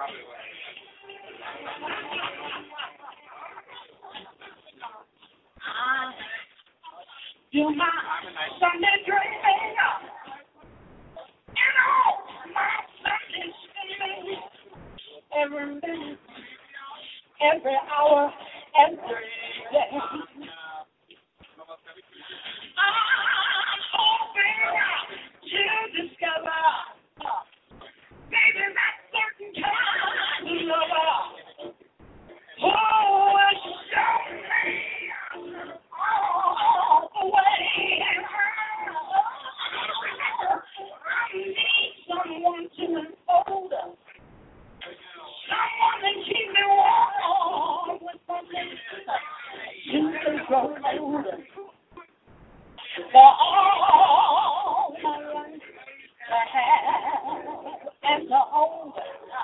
Do my Sunday dreaming, and all my Sunday scheming, every minute, every hour, every day. I'm hoping to discover, maybe that certain kind of lover who will show me all the way. I need someone to enfold, someone to keep me warm with something to control. For all my life to have and to hold,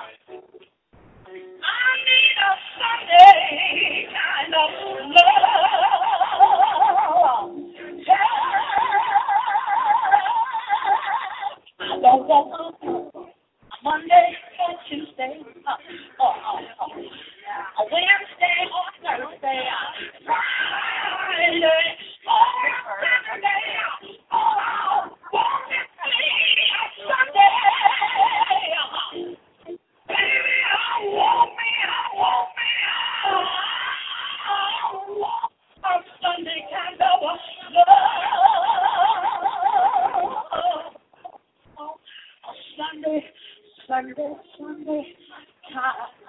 I need a Sunday kind of love. I don't want Monday or Tuesday, or Wednesday or Thursday, Friday or Saturday. Oh, won't it be Sunday? Baby, I want a Sunday kind of love. A Sunday kind